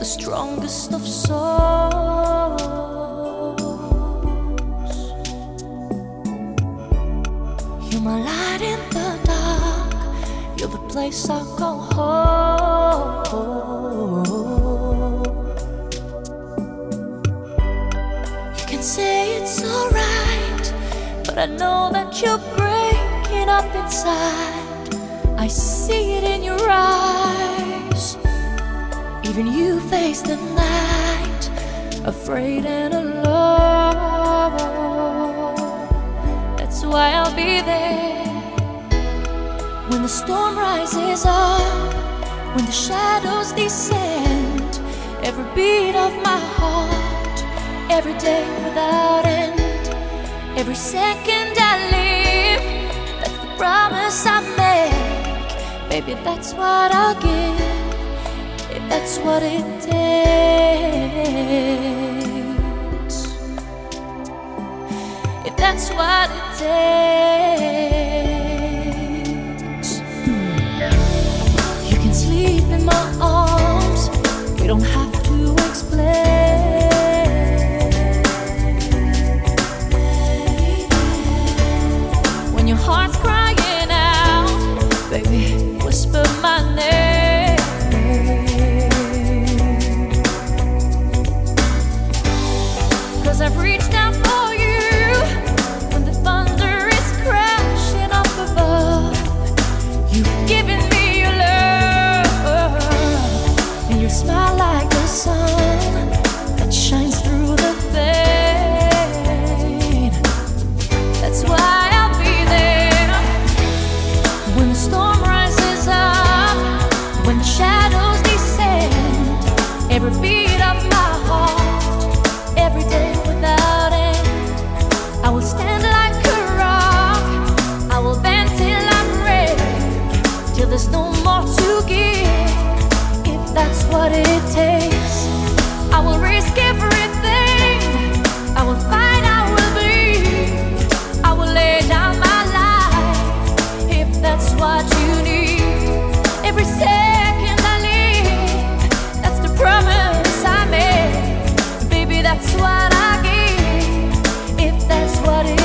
strongest of souls. You're my light in the dark, you're the place I go home. You can say it's alright, but I know that you're breaking up inside. I see it in your eyes. Even you face the night, afraid and alone. That's why I'll be there when the storm rises up, when the shadows descend. Every beat of my heart, every day without end, every second I live, that's the promise I make. Baby, that's what I'll give, if that's what it takes. If that's what it takes. You can sleep in my arms, you don't have to explain. When your heart's crying out, baby, whisper my name. 'Cause I've reached out for you when the thunder is crashing up above. You've given me your love, and your smile like the sun that shines through the pain. That's why I'll be there when the storm rises up, when the shadows descend. Every beat of my heart, every day without end, I will stand like a rock, I will bend till I break, till there's no more to give. If that's what it takes, I will risk everything, I will fight, I will bleed, I will lay down my life, if that's what you need. Every second I live, that's the promise I made. Baby, that's what I give, if that's what it